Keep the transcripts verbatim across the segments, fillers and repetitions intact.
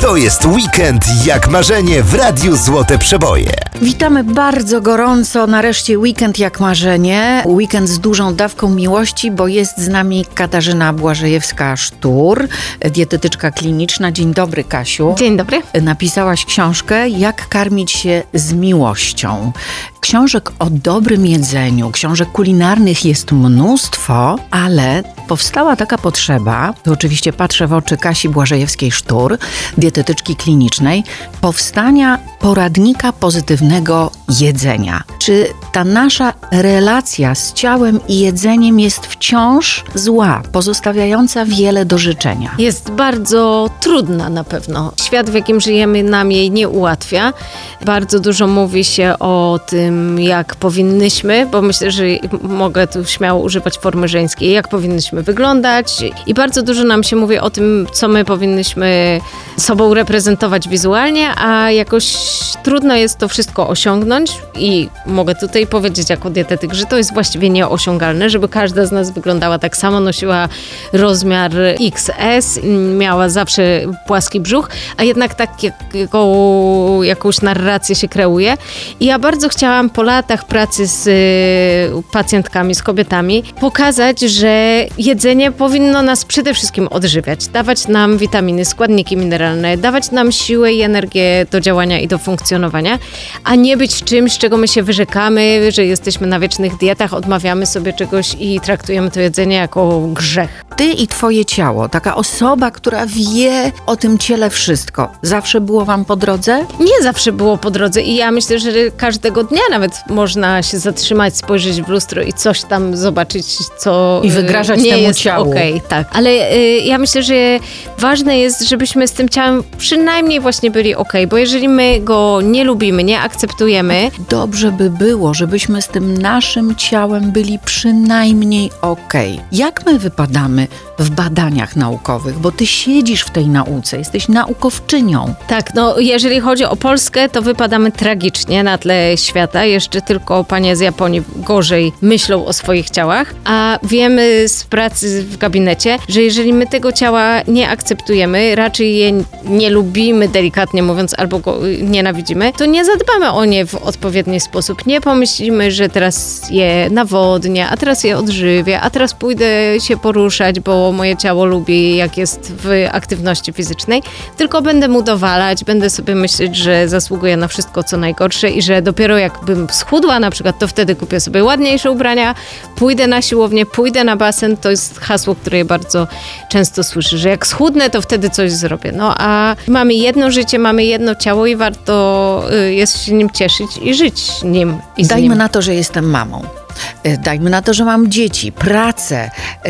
To jest Weekend jak marzenie w Radiu Złote Przeboje. Witamy bardzo gorąco. Nareszcie Weekend jak marzenie. Weekend z dużą dawką miłości, bo jest z nami Katarzyna Błażejewska-Sztur, dietetyczka kliniczna. Dzień dobry, Kasiu. Dzień dobry. Napisałaś książkę Jak karmić się z miłością. Książek o dobrym jedzeniu, książek kulinarnych jest mnóstwo, ale powstała taka potrzeba, to oczywiście patrzę w oczy Kasi Błażejewskiej-Sztur, dietetyczki klinicznej, powstania poradnika pozytywnego jedzenia. Czy ta nasza relacja z ciałem i jedzeniem jest wciąż zła, pozostawiająca wiele do życzenia? Jest bardzo trudna na pewno. Świat, w jakim żyjemy, nam jej nie ułatwia. Bardzo dużo mówi się o tym, jak powinnyśmy, bo myślę, że mogę tu śmiało używać formy żeńskiej, jak powinnyśmy wyglądać i bardzo dużo nam się mówi o tym, co my powinnyśmy sobą reprezentować wizualnie, a jakoś trudno jest to wszystko osiągnąć i mogę tutaj powiedzieć jako dietetyk, że to jest właściwie nieosiągalne, żeby każda z nas wyglądała tak samo, nosiła rozmiar iks es, miała zawsze płaski brzuch, a jednak taką jakąś narrację się kreuje. I ja bardzo chciałam po latach pracy z y, pacjentkami, z kobietami pokazać, że jedzenie powinno nas przede wszystkim odżywiać, dawać nam witaminy, składniki mineralne, dawać nam siłę i energię do działania i do funkcjonowania, a nie być czymś, czego my się wyrzekamy, że jesteśmy na wiecznych dietach, odmawiamy sobie czegoś i traktujemy to jedzenie jako grzech. Ty i twoje ciało, taka osoba, która wie o tym ciele wszystko, zawsze było wam po drodze? Nie zawsze było po drodze i ja myślę, że każdego dnia nawet można się zatrzymać, spojrzeć w lustro i coś tam zobaczyć, co I wygrażać nie temu jest ciału. okej, tak. Ale y, ja myślę, że ważne jest, żebyśmy z tym ciałem przynajmniej właśnie byli okej, bo jeżeli my go nie lubimy, nie akceptujemy. Dobrze by było, żebyśmy z tym naszym ciałem byli przynajmniej okej. Jak my wypadamy w badaniach naukowych? Bo ty siedzisz w tej nauce, jesteś naukowczynią. Tak, no jeżeli chodzi o Polskę, to wypadamy tragicznie na tle świata. Jeszcze tylko panie z Japonii gorzej myślą o swoich ciałach. A wiemy z pracy w gabinecie, że jeżeli my tego ciała nie akceptujemy, raczej je nie lubimy, delikatnie mówiąc, albo go nienawidzimy, to nie zadbamy o nie w odpowiedni sposób. Nie pomyślimy, że teraz je nawodnię, a teraz je odżywię, a teraz pójdę się poruszać, bo moje ciało lubi, jak jest w aktywności fizycznej, tylko będę mu dowalać, będę sobie myśleć, że zasługuję na wszystko, co najgorsze i że dopiero jakbym schudła na przykład, to wtedy kupię sobie ładniejsze ubrania, pójdę na siłownię, pójdę na basen. To jest hasło, które ja bardzo często słyszę, że jak schudnę, to wtedy coś zrobię. No a mamy jedno życie, mamy jedno ciało i warto jest się nim cieszyć i żyć nim. I Dajmy nim. na to, że jestem mamą. Dajmy na to, że mam dzieci, pracę,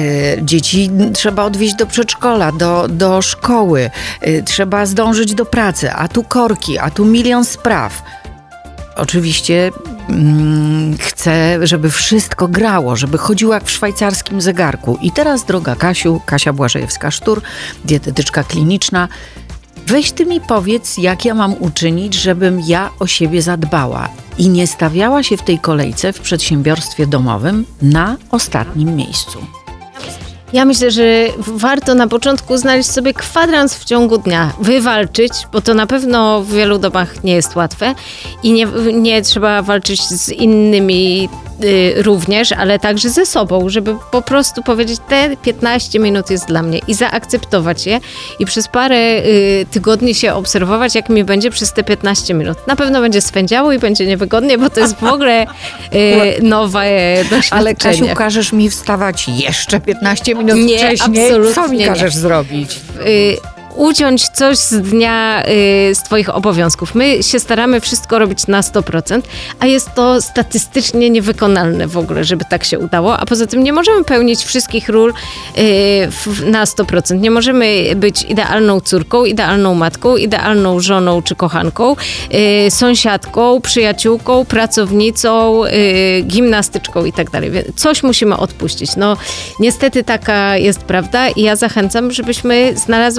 dzieci trzeba odwieźć do przedszkola, do, do szkoły, trzeba zdążyć do pracy, a tu korki, a tu milion spraw. Oczywiście mm, chcę, żeby wszystko grało, żeby chodziło jak w szwajcarskim zegarku. I teraz, droga Kasiu, Kasia Błażejewska-Sztur, dietetyczka kliniczna, weź ty mi powiedz, jak ja mam uczynić, żebym ja o siebie zadbała i nie stawiała się w tej kolejce w przedsiębiorstwie domowym na ostatnim miejscu. Ja myślę, że warto na początku znaleźć sobie kwadrans w ciągu dnia, wywalczyć, bo to na pewno w wielu domach nie jest łatwe i nie, nie trzeba walczyć z innymi y, również, ale także ze sobą, żeby po prostu powiedzieć, te piętnaście minut jest dla mnie i zaakceptować je i przez parę y, tygodni się obserwować, jak mi będzie przez te piętnaście minut. Na pewno będzie swędziało i będzie niewygodnie, bo to jest w ogóle y, nowe doświadczenie. Ale Kasiu, każesz mi wstawać jeszcze piętnaście minut Nie, wcześniej? absolutnie Co mi nie. każesz zrobić? Y, uciąć coś z dnia y, z twoich obowiązków. My się staramy wszystko robić na sto procent, a jest to statystycznie niewykonalne w ogóle, żeby tak się udało, a poza tym nie możemy pełnić wszystkich ról y, w, na sto procent. Nie możemy być idealną córką, idealną matką, idealną żoną czy kochanką, y, sąsiadką, przyjaciółką, pracownicą, y, gimnastyczką i tak dalej. Coś musimy odpuścić. No niestety taka jest prawda i ja zachęcam, żebyśmy znalazły sobie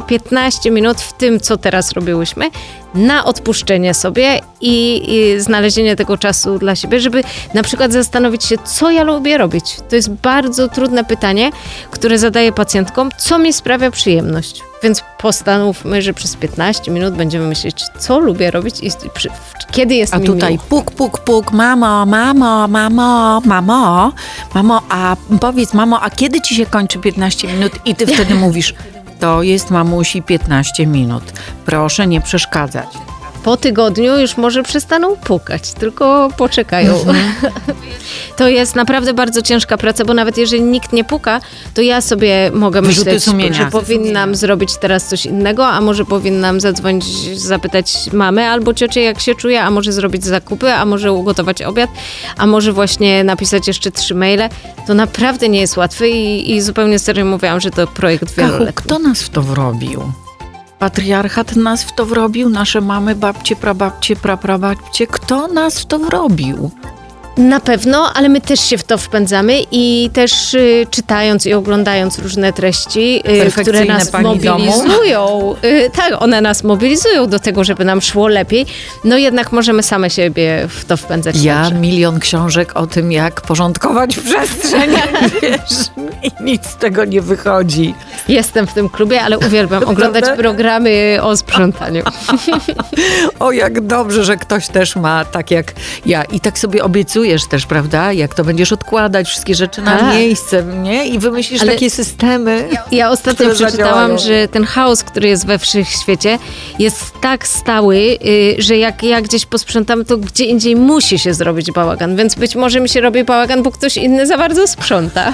piętnaście minut w tym, co teraz robiłyśmy, na odpuszczenie sobie i, i znalezienie tego czasu dla siebie, żeby na przykład zastanowić się, co ja lubię robić. To jest bardzo trudne pytanie, które zadaję pacjentkom, co mi sprawia przyjemność. Więc postanówmy, że przez piętnaście minut będziemy myśleć, co lubię robić i przy, kiedy jest A mi tutaj miło. puk, puk, puk, mamo, mamo, mamo, mamo, mamo, a powiedz, mamo, a kiedy ci się kończy piętnaście minut? I ty wtedy mówisz, to jest mamusi piętnaście minut. Proszę nie przeszkadzać. Po tygodniu już może przestaną pukać, tylko poczekają. To jest naprawdę bardzo ciężka praca, bo nawet jeżeli nikt nie puka, to ja sobie mogę Wyrzuty myśleć, sumienia. że powinnam zrobić teraz coś innego, a może powinnam zadzwonić, zapytać mamę albo ciocię, jak się czuje, a może zrobić zakupy, a może ugotować obiad, a może właśnie napisać jeszcze trzy maile. To naprawdę nie jest łatwe i, i zupełnie serio mówiłam, że to projekt Kachu, wieloletni. kto nas w to wrobił? Patriarchat nas w to wrobił, nasze mamy, babcie, prababcie, praprababcie. Kto nas w to wrobił? Na pewno, ale my też się w to wpędzamy i też y, czytając i oglądając różne treści, y, które nas pani mobilizują. Y, tak, one nas mobilizują do tego, żeby nam szło lepiej. No jednak możemy same siebie w to wpędzać. Ja także. milion książek o tym, jak porządkować przestrzeń, wiesz, i nic z tego nie wychodzi. Jestem w tym klubie, ale uwielbiam oglądać Prawda? programy o sprzątaniu. O, jak dobrze, że ktoś też ma tak jak ja. I tak sobie obiecujesz też, prawda? Jak to będziesz odkładać wszystkie rzeczy na Tak. miejsce, nie? I wymyślisz Ale- takie systemy. Ja ostatnio które przeczytałam, zadziałają. że ten chaos, który jest we wszechświecie, jest tak stały, y, że jak ja gdzieś posprzątam, to gdzie indziej musi się zrobić bałagan. Więc być może mi się robi bałagan, bo ktoś inny za bardzo sprząta.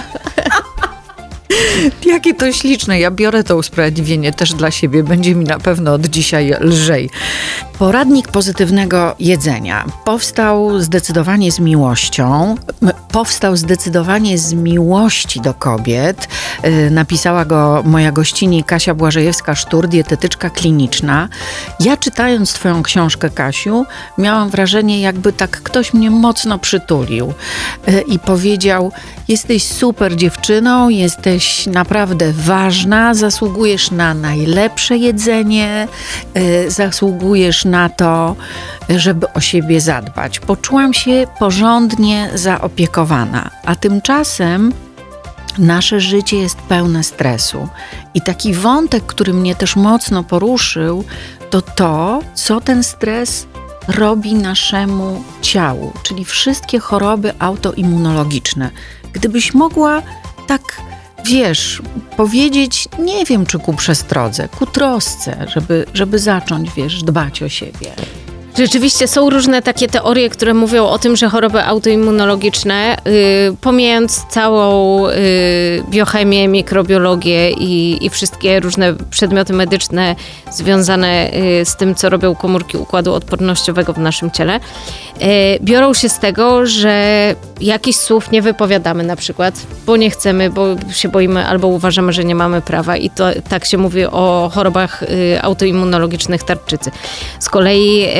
Jakie to śliczne. Ja biorę to usprawiedliwienie też dla siebie. Będzie mi na pewno od dzisiaj lżej. Poradnik pozytywnego jedzenia powstał zdecydowanie z miłością. M- Powstał zdecydowanie z miłości do kobiet. Yy, napisała go moja gościni Kasia Błażejewska-Sztur, dietetyczka kliniczna. Ja czytając twoją książkę, Kasiu, miałam wrażenie, jakby tak ktoś mnie mocno przytulił yy, i powiedział: jesteś super dziewczyną, jesteś naprawdę ważna, zasługujesz na najlepsze jedzenie, yy, zasługujesz na to, żeby o siebie zadbać. Poczułam się porządnie zaopiekowana, a tymczasem nasze życie jest pełne stresu. I taki wątek, który mnie też mocno poruszył, to to, co ten stres robi naszemu ciału, czyli wszystkie choroby autoimmunologiczne. Gdybyś mogła tak, wiesz, powiedzieć, nie wiem, czy ku przestrodze, ku trosce, żeby, żeby zacząć, wiesz, dbać o siebie. Rzeczywiście są różne takie teorie, które mówią o tym, że choroby autoimmunologiczne, yy, pomijając całą yy, biochemię, mikrobiologię i, i wszystkie różne przedmioty medyczne związane yy, z tym, co robią komórki układu odpornościowego w naszym ciele, yy, biorą się z tego, że jakichś słów nie wypowiadamy na przykład, bo nie chcemy, bo się boimy albo uważamy, że nie mamy prawa i to tak się mówi o chorobach yy, autoimmunologicznych tarczycy. Z kolei yy,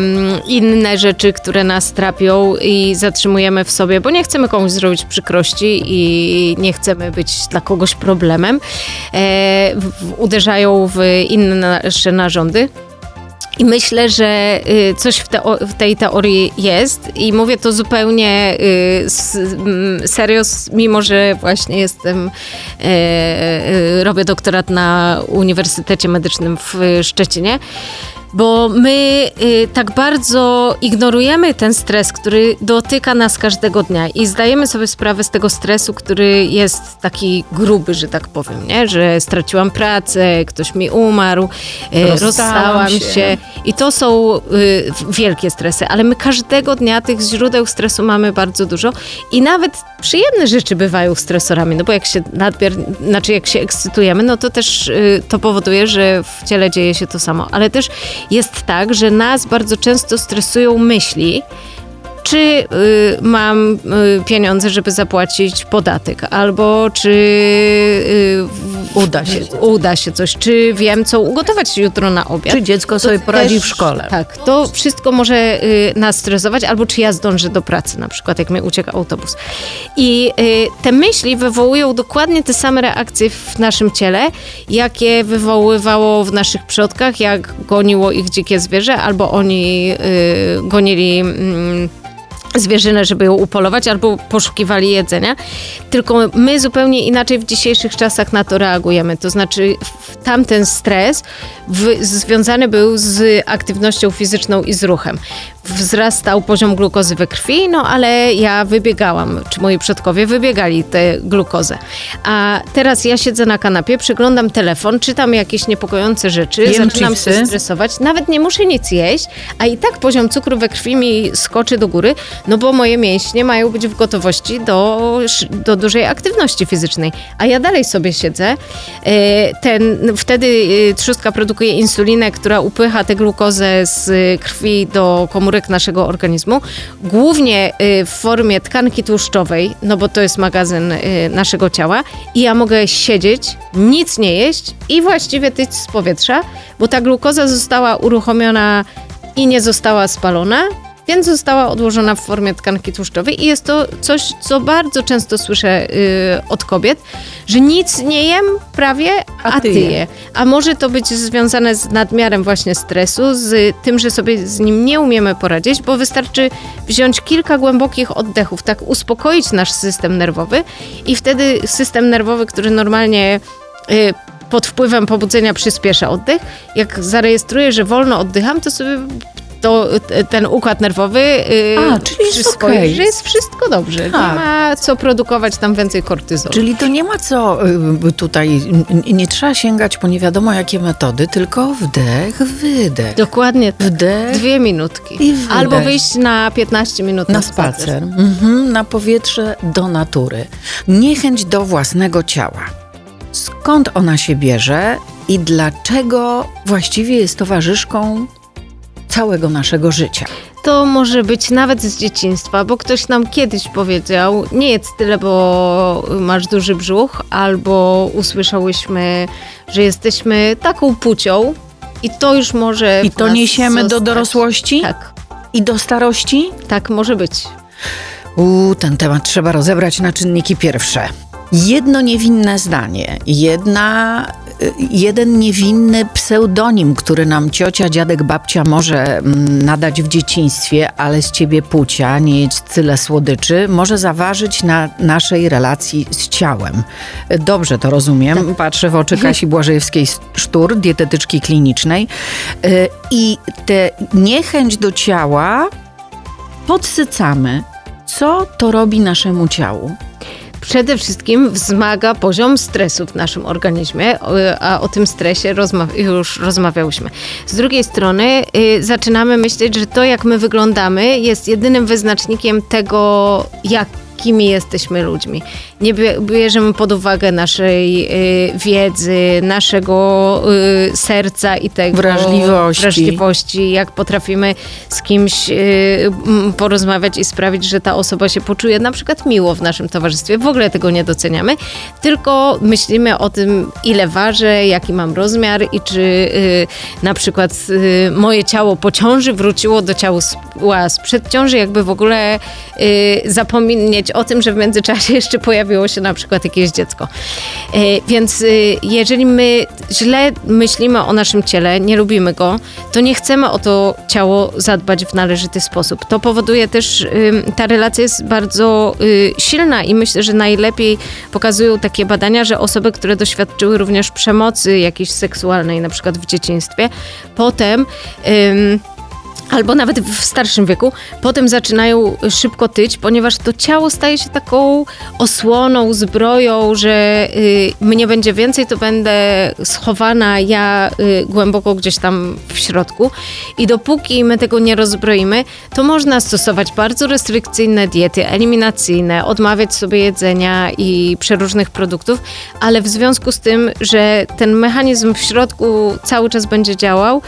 inne rzeczy, które nas trapią i zatrzymujemy w sobie, bo nie chcemy komuś zrobić przykrości i nie chcemy być dla kogoś problemem, e, w, uderzają w inne nasze narządy. I myślę, że y, coś w, teo- w tej teorii jest i mówię to zupełnie y, s, m, serio, s- mimo że właśnie jestem, y, y, robię doktorat na Uniwersytecie Medycznym w Szczecinie. Bo my y, tak bardzo ignorujemy ten stres, który dotyka nas każdego dnia i zdajemy sobie sprawę z tego stresu, który jest taki gruby, że tak powiem, nie? Że straciłam pracę, ktoś mi umarł, y, Rozstałam rozstałam się. się. I to są y, wielkie stresy, ale my każdego dnia tych źródeł stresu mamy bardzo dużo i nawet przyjemne rzeczy bywają stresorami, no bo jak się nadbier, znaczy jak się ekscytujemy, no to też y, to powoduje, że w ciele dzieje się to samo, ale też jest tak, że nas bardzo często stresują myśli, czy y, mam y, pieniądze, żeby zapłacić podatek, albo czy y, Uda się. uda się coś, czy wiem, co ugotować jutro na obiad. Czy dziecko sobie To poradzi też, w szkole. Tak, to wszystko może y, nas stresować, albo czy ja zdążę do pracy, na przykład jak mi ucieka autobus. I y, te myśli wywołują dokładnie te same reakcje w naszym ciele, jakie wywoływało w naszych przodkach, jak goniło ich dzikie zwierzę, albo oni y, gonili y, zwierzynę, żeby ją upolować, albo poszukiwali jedzenia. Tylko my zupełnie inaczej w dzisiejszych czasach na to reagujemy. To znaczy w tamten stres w, związany był z aktywnością fizyczną i z ruchem. Wzrastał poziom glukozy we krwi, no ale ja wybiegałam, czy moi przodkowie wybiegali tę glukozę. A teraz ja siedzę na kanapie, przyglądam telefon, czytam jakieś niepokojące rzeczy, Jem zaczynam się chipsy. stresować, nawet nie muszę nic jeść, a i tak poziom cukru we krwi mi skoczy do góry, no bo moje mięśnie mają być w gotowości do, do dużej aktywności fizycznej. A ja dalej sobie siedzę. Ten, wtedy trzustka produkuje insulinę, która upycha tę glukozę z krwi do komórek naszego organizmu, głównie w formie tkanki tłuszczowej, no bo to jest magazyn naszego ciała i ja mogę siedzieć, nic nie jeść i właściwie tyć z powietrza, bo ta glukoza została uruchomiona i nie została spalona, więc została odłożona w formie tkanki tłuszczowej i jest to coś, co bardzo często słyszę yy, od kobiet, że nic nie jem prawie, a, A ty ty je. je. A może to być związane z nadmiarem właśnie stresu, z tym, że sobie z nim nie umiemy poradzić, bo wystarczy wziąć kilka głębokich oddechów, tak uspokoić nasz system nerwowy i wtedy system nerwowy, który normalnie yy, pod wpływem pobudzenia przyspiesza oddech, jak zarejestruję, że wolno oddycham, to sobie to ten układ nerwowy yy, A, czyli jest przyswoi, okej. że jest wszystko dobrze. Tak. Nie ma co produkować tam więcej kortyzolu. Czyli to nie ma co y, tutaj, y, nie trzeba sięgać po nie wiadomo jakie metody, tylko wdech, wydech. Dokładnie tak. Wdech Dwie minutki. i wydech. Albo wyjść na piętnaście minut na, na spacer, mhm, na powietrze, do natury. Niechęć do własnego ciała. Skąd ona się bierze i dlaczego właściwie jest towarzyszką całego naszego życia? To może być nawet z dzieciństwa, bo ktoś nam kiedyś powiedział, nie jedz tyle, bo masz duży brzuch, albo usłyszałyśmy, że jesteśmy taką płcią i to już może I w to nas niesiemy do zostać. dorosłości? Tak, I do starości? tak może być. U, ten temat trzeba rozebrać na czynniki pierwsze. Jedno niewinne zdanie, jedna, y, jeden niewinny pseudonim, który nam ciocia, dziadek, babcia może mm, nadać w dzieciństwie, ale z ciebie płcia, nie jedź tyle słodyczy, może zaważyć na naszej relacji z ciałem. Dobrze to rozumiem. Patrzę w oczy Kasi Błażejewskiej-Sztur, dietetyczki klinicznej. Y, I tę niechęć do ciała podsycamy. Co to robi naszemu ciału? Przede wszystkim wzmaga poziom stresu w naszym organizmie, a o tym stresie rozma- już rozmawiałyśmy. Z drugiej strony y, zaczynamy myśleć, że to, jak my wyglądamy, jest jedynym wyznacznikiem tego, jakimi jesteśmy ludźmi. Nie bierzemy pod uwagę naszej y, wiedzy, naszego y, serca i tego Wrażliwości. wrażliwości, jak potrafimy z kimś y, porozmawiać i sprawić, że ta osoba się poczuje na przykład miło w naszym towarzystwie. W ogóle tego nie doceniamy, tylko myślimy o tym, ile ważę, jaki mam rozmiar i czy y, na przykład y, moje ciało po ciąży wróciło do ciała sprzed ciąży, jakby w ogóle y, zapomnieć o tym, że w międzyczasie jeszcze pojawiło się na przykład jakieś dziecko. Y, więc y, jeżeli my źle myślimy o naszym ciele, nie lubimy go, to nie chcemy o to ciało zadbać w należyty sposób. To powoduje też, y, ta relacja jest bardzo y, silna i myślę, że najlepiej pokazują takie badania, że osoby, które doświadczyły również przemocy jakiejś seksualnej, na przykład w dzieciństwie, potem ym, albo nawet w starszym wieku, potem zaczynają szybko tyć, ponieważ to ciało staje się taką osłoną, zbroją, że y, mnie będzie więcej, to będę schowana ja y, głęboko gdzieś tam w środku. I dopóki my tego nie rozbroimy, to można stosować bardzo restrykcyjne diety, eliminacyjne, odmawiać sobie jedzenia i przeróżnych produktów, ale w związku z tym, że ten mechanizm w środku cały czas będzie działał, to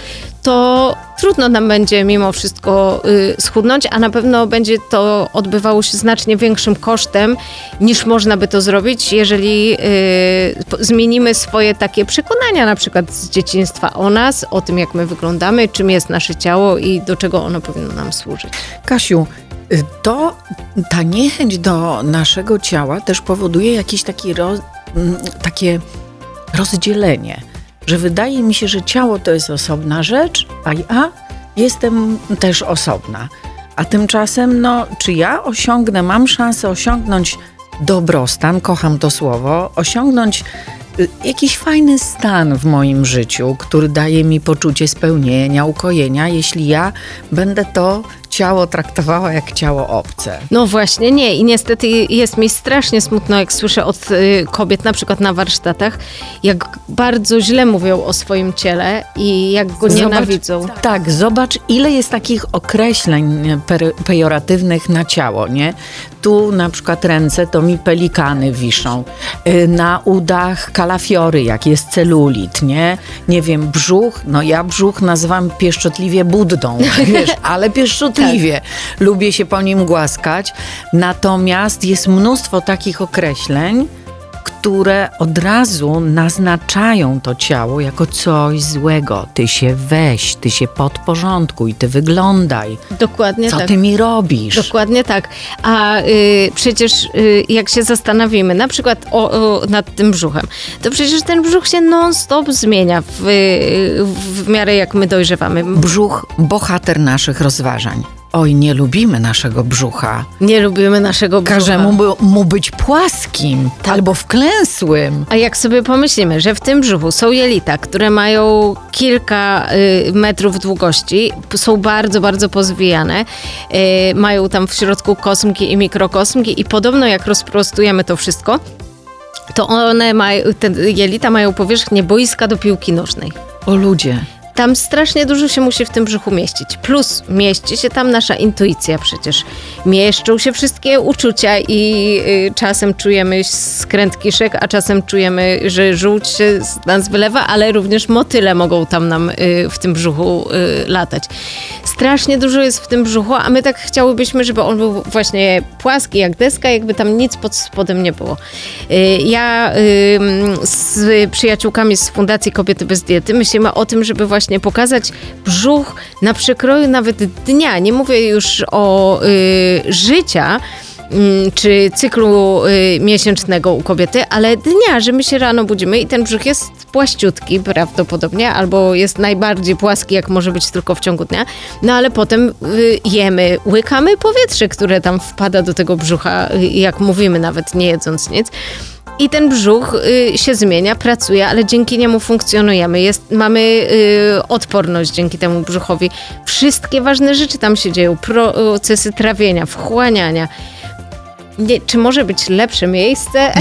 to trudno nam będzie mimo wszystko y, schudnąć, a na pewno będzie to odbywało się znacznie większym kosztem, niż można by to zrobić, jeżeli y, po- zmienimy swoje takie przekonania, na przykład z dzieciństwa o nas, o tym, jak my wyglądamy, czym jest nasze ciało i do czego ono powinno nam służyć. Kasiu, y, to ta niechęć do naszego ciała też powoduje jakieś taki roz, m, takie rozdzielenie, że wydaje mi się, że ciało to jest osobna rzecz, a ja jestem też osobna. A tymczasem, no, czy ja osiągnę, mam szansę osiągnąć dobrostan, kocham to słowo, osiągnąć y, jakiś fajny stan w moim życiu, który daje mi poczucie spełnienia, ukojenia, jeśli ja będę to ciało traktowała jak ciało obce. No właśnie nie i niestety jest mi strasznie smutno, jak słyszę od y, kobiet, na przykład na warsztatach, jak bardzo źle mówią o swoim ciele i jak go nienawidzą. Zobacz, tak, zobacz, ile jest takich określeń per, pejoratywnych na ciało, nie? Tu na przykład ręce to mi pelikany wiszą, y, na udach kalafiory, jak jest celulit, nie? Nie wiem, brzuch, no ja brzuch nazywam pieszczotliwie Buddą, wiesz, ale pieszczotliwie. Lubię się po nim głaskać, natomiast jest mnóstwo takich określeń, które od razu naznaczają to ciało jako coś złego. Ty się weź, ty się podporządkuj, ty wyglądaj. Dokładnie Co tak. ty mi robisz? Dokładnie tak. A y, przecież y, jak się zastanowimy na przykład o, o, nad tym brzuchem, to przecież ten brzuch się non-stop zmienia w, w, w miarę jak my dojrzewamy. Brzuch, bohater naszych rozważań. Oj, nie lubimy naszego brzucha. Nie lubimy naszego brzucha. Każemy mu, mu być płaskim Tak. albo wklęsłym. A jak sobie pomyślimy, że w tym brzuchu są jelita, które mają kilka y, metrów długości, p- są bardzo, bardzo pozwijane, y, mają tam w środku kosmki i mikrokosmki i podobno jak rozprostujemy to wszystko, to one mają, te jelita mają powierzchnię boiska do piłki nożnej. O ludzie. Tam strasznie dużo się musi w tym brzuchu mieścić. Plus mieści się tam nasza intuicja przecież. Mieszczą się wszystkie uczucia i y, czasem czujemy skręt kiszek, a czasem czujemy, że żółć się z nas wylewa, ale również motyle mogą tam nam y, w tym brzuchu y, latać. Strasznie dużo jest w tym brzuchu, a my tak chciałybyśmy, żeby on był właśnie płaski jak deska, jakby tam nic pod spodem nie było. Y, ja y, z przyjaciółkami z Fundacji Kobiety bez Diety myślimy o tym, żeby właśnie pokazać brzuch na przekroju nawet dnia. Nie mówię już o y, życia y, czy cyklu y, miesięcznego u kobiety, ale dnia, że my się rano budzimy i ten brzuch jest płaściutki prawdopodobnie, albo jest najbardziej płaski, jak może być tylko w ciągu dnia, no ale potem y, jemy, łykamy powietrze, które tam wpada do tego brzucha, y, jak mówimy, nawet nie jedząc nic. I ten brzuch y, się zmienia, pracuje, ale dzięki niemu funkcjonujemy. Jest, mamy y, odporność dzięki temu brzuchowi. Wszystkie ważne rzeczy tam się dzieją. Procesy trawienia, wchłaniania. Nie, czy może być lepsze miejsce?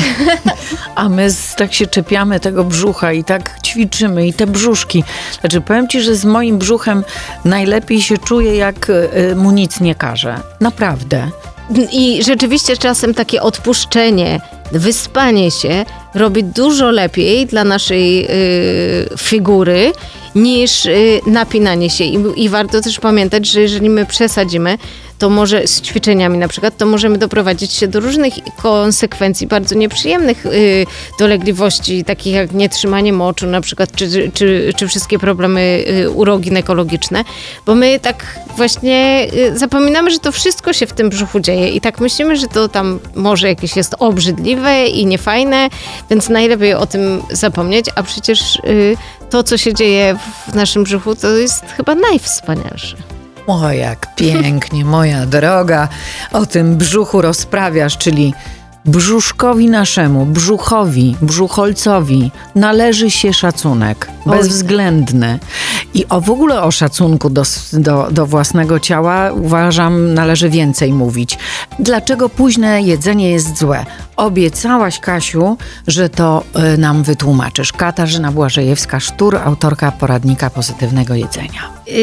A my z, tak się czepiamy tego brzucha i tak ćwiczymy i te brzuszki. Znaczy powiem ci, że z moim brzuchem najlepiej się czuję, jak y, mu nic nie każe. Naprawdę. I rzeczywiście czasem takie odpuszczenie, wyspanie się robi dużo lepiej dla naszej y, figury niż y, napinanie się. I, I warto też pamiętać, że jeżeli my przesadzimy, to może z ćwiczeniami na przykład, to możemy doprowadzić się do różnych konsekwencji bardzo nieprzyjemnych y, dolegliwości, takich jak nietrzymanie moczu na przykład, czy, czy, czy wszystkie problemy y, uroginekologiczne, bo my tak właśnie y, zapominamy, że to wszystko się w tym brzuchu dzieje i tak myślimy, że to tam może jakieś jest obrzydliwe i niefajne, więc najlepiej o tym zapomnieć, a przecież y, to, co się dzieje w naszym brzuchu, to jest chyba najwspanialsze. O, jak pięknie, moja droga, o tym brzuchu rozprawiasz, czyli brzuszkowi naszemu, brzuchowi, brzucholcowi należy się szacunek, bezwzględny. I o w ogóle o szacunku do, do, do własnego ciała uważam należy więcej mówić. Dlaczego późne jedzenie jest złe? Obiecałaś, Kasiu, że to y, nam wytłumaczysz. Katarzyna Błażejewska-Sztur, autorka poradnika pozytywnego jedzenia. Y,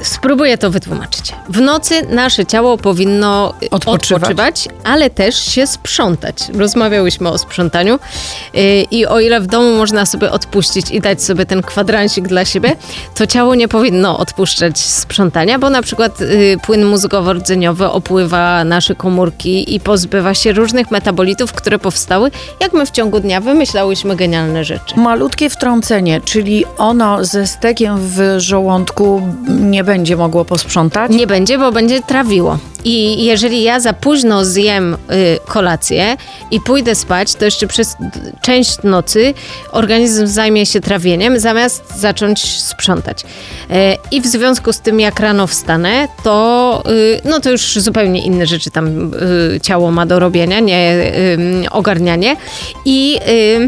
Spróbuję to wytłumaczyć. W nocy nasze ciało powinno Odpoczywać. odpoczywać, ale też się sprzątać. Rozmawiałyśmy o sprzątaniu yy, i o ile w domu można sobie odpuścić i dać sobie ten kwadransik dla siebie, to ciało nie powinno odpuszczać sprzątania, bo na przykład yy, płyn mózgowo-rdzeniowy opływa nasze komórki i pozbywa się różnych metabolitów, które powstały, jak my w ciągu dnia wymyślałyśmy genialne rzeczy. Malutkie wtrącenie, czyli ono ze stekiem w żołądku nie będzie mogło posprzątać? Nie będzie, bo będzie trawiło. I jeżeli ja za późno zjem y, kolację i pójdę spać, to jeszcze przez część nocy organizm zajmie się trawieniem, zamiast zacząć sprzątać. Y, I w związku z tym, jak rano wstanę, to, y, no to już zupełnie inne rzeczy tam y, ciało ma do robienia, nie y, ogarnianie. I... Y,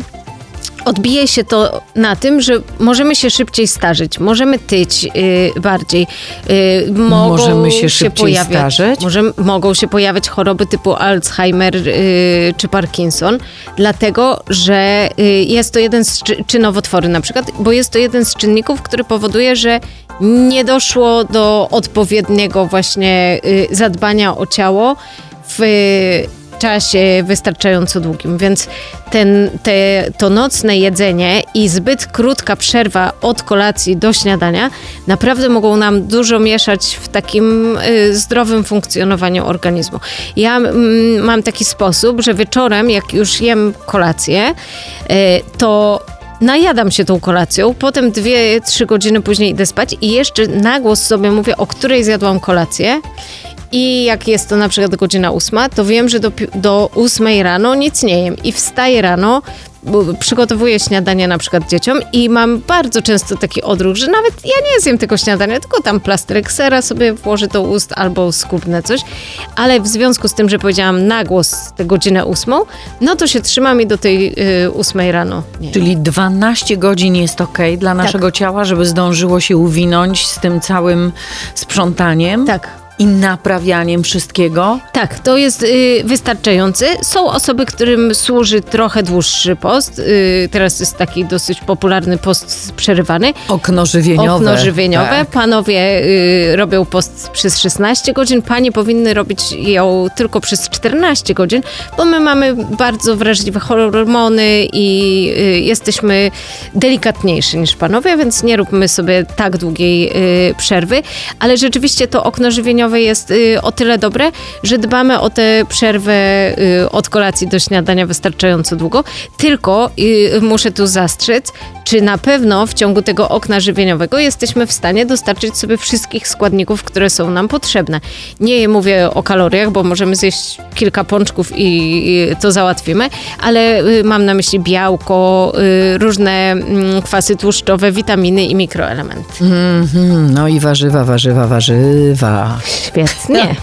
Odbije się to na tym, że możemy się szybciej starzeć, możemy tyć yy, bardziej. Yy, mogą możemy się szybciej pojawiać, starzeć? Może, mogą się pojawiać choroby typu Alzheimer yy, czy Parkinson, dlatego, że yy, jest to jeden z, czy, czy nowotwory na przykład, bo jest to jeden z czynników, który powoduje, że nie doszło do odpowiedniego właśnie yy, zadbania o ciało w yy, czasie wystarczająco długim, więc ten, te, to nocne jedzenie i zbyt krótka przerwa od kolacji do śniadania naprawdę mogą nam dużo mieszać w takim y, zdrowym funkcjonowaniu organizmu. Ja mm, mam taki sposób, że wieczorem, jak już jem kolację, y, to najadam się tą kolacją, potem dwie, trzy godziny później idę spać i jeszcze na głos sobie mówię, o której zjadłam kolację. I jak jest to na przykład godzina ósma, to wiem, że do, do ósmej rano nic nie jem. I wstaję rano, przygotowuję śniadanie na przykład dzieciom i mam bardzo często taki odruch, że nawet ja nie zjem tego śniadania, tylko tam plasterek sera sobie włożę do ust albo skubnę coś. Ale w związku z tym, że powiedziałam na głos tę godzinę ósmą, no to się trzymam i do tej y, ósmej rano nie. Czyli dwanaście godzin jest okej dla naszego Tak. ciała, żeby zdążyło się uwinąć z tym całym sprzątaniem? Tak. I naprawianiem wszystkiego? Tak, to jest y, wystarczający. Są osoby, którym służy trochę dłuższy post. Y, teraz jest taki dosyć popularny post przerywany. Okno żywieniowe. Okno żywieniowe. Tak. Panowie y, robią post przez szesnaście godzin, panie powinny robić ją tylko przez czternaście godzin, bo my mamy bardzo wrażliwe hormony i y, jesteśmy delikatniejsi niż panowie, więc nie róbmy sobie tak długiej y, przerwy, ale rzeczywiście to okno żywieniowe jest y, o tyle dobre, że dbamy o tę przerwę y, od kolacji do śniadania wystarczająco długo, tylko y, muszę tu zastrzec, czy na pewno w ciągu tego okna żywieniowego jesteśmy w stanie dostarczyć sobie wszystkich składników, które są nam potrzebne. Nie mówię o kaloriach, bo możemy zjeść kilka pączków i, i to załatwimy, ale y, mam na myśli białko, y, różne y, kwasy tłuszczowe, witaminy i mikroelementy. Mm-hmm, no i warzywa, warzywa, warzywa. Świetnie.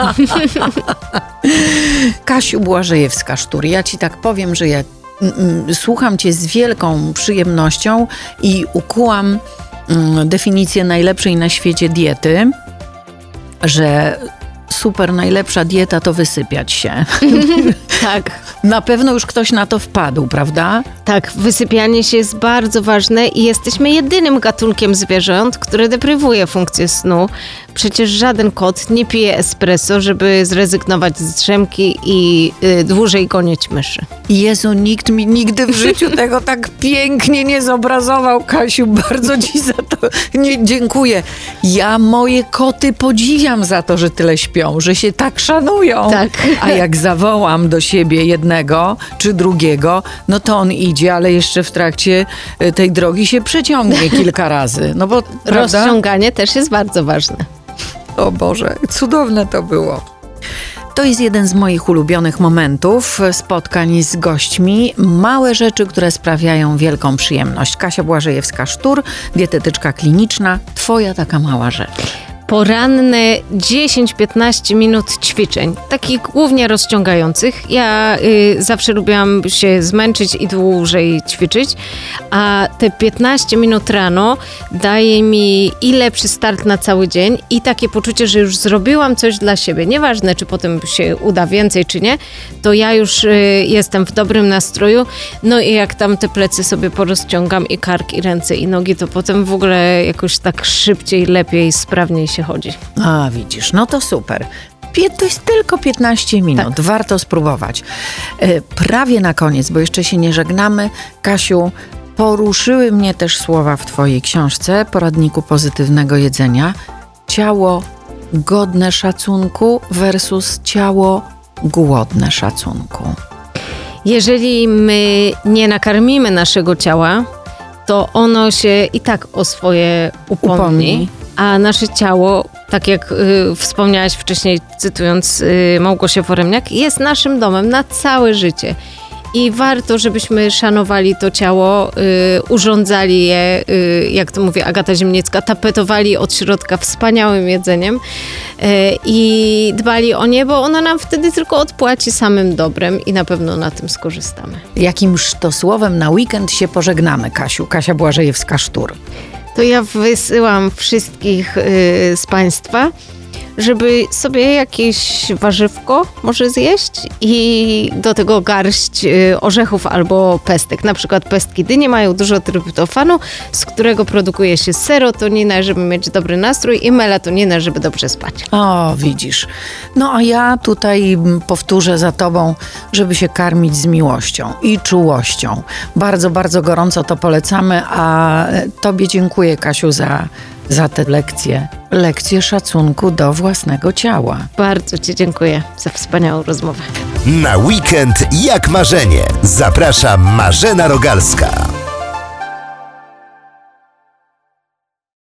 Kasiu Błażejewska-Sztur, ja ci tak powiem, że ja mm, mm, słucham cię z wielką przyjemnością i ukułam mm, definicję najlepszej na świecie diety, że super, najlepsza dieta to wysypiać się. Tak. Na pewno już ktoś na to wpadł, prawda? Tak, wysypianie się jest bardzo ważne i jesteśmy jedynym gatunkiem zwierząt, które deprywuje funkcję snu. Przecież żaden kot nie pije espresso, żeby zrezygnować z drzemki i y, dłużej gonić myszy. Jezu, nikt mi nigdy w życiu tego tak pięknie nie zobrazował, Kasiu. Bardzo ci za to nie, dziękuję. Ja moje koty podziwiam za to, że tyle śpią, że się tak szanują. Tak. A jak zawołam do siebie jednego czy drugiego, no to on idzie, ale jeszcze w trakcie tej drogi się przeciągnie kilka razy. No bo, prawda? Rozciąganie też jest bardzo ważne. O Boże, cudowne to było. To jest jeden z moich ulubionych momentów spotkań z gośćmi. Małe rzeczy, które sprawiają wielką przyjemność. Kasia Błażejewska-Sztur, dietetyczka kliniczna. Twoja taka mała rzecz. Poranne dziesięć do piętnastu minut ćwiczeń, takich głównie rozciągających. Ja y, zawsze lubiłam się zmęczyć i dłużej ćwiczyć, a te piętnaście minut rano daje mi i lepszy start na cały dzień i takie poczucie, że już zrobiłam coś dla siebie. Nieważne, czy potem się uda więcej, czy nie, to ja już y, jestem w dobrym nastroju. No i jak tam te plecy sobie porozciągam i kark, i ręce, i nogi, to potem w ogóle jakoś tak szybciej, lepiej, sprawniej się przychodzi. A, widzisz, no to super. Pie- To jest tylko piętnaście minut, Tak. warto spróbować. E, Prawie na koniec, bo jeszcze się nie żegnamy. Kasiu, poruszyły mnie też słowa w twojej książce, Poradniku pozytywnego jedzenia. Ciało godne szacunku versus ciało głodne szacunku. Jeżeli my nie nakarmimy naszego ciała, to ono się i tak o swoje upomni, Upomni. a nasze ciało, tak jak y, wspomniałaś wcześniej, cytując y, Małgosię Foremniak, jest naszym domem na całe życie. I warto, żebyśmy szanowali to ciało, y, urządzali je, y, jak to mówi Agata Ziemniecka, tapetowali od środka wspaniałym jedzeniem y, i dbali o nie, bo ono nam wtedy tylko odpłaci samym dobrem i na pewno na tym skorzystamy. Jakimż to słowem na weekend się pożegnamy, Kasiu? Kasia Błażejewska-Sztur. To ja wysyłam wszystkich y, z Państwa, żeby sobie jakieś warzywko może zjeść i do tego garść y, orzechów albo pestek. Na przykład pestki dyni mają dużo tryptofanu, z którego produkuje się serotonina, żeby mieć dobry nastrój, i melatonina, żeby dobrze spać. O, widzisz. No a ja tutaj mm, powtórzę za tobą, żeby się karmić z miłością i czułością. Bardzo, bardzo gorąco to polecamy, a tobie dziękuję, Kasiu, za, za te lekcje. Lekcje szacunku do własnego ciała. Bardzo Ci dziękuję za wspaniałą rozmowę. Na weekend jak marzenie. Zaprasza Marzena Rogalska.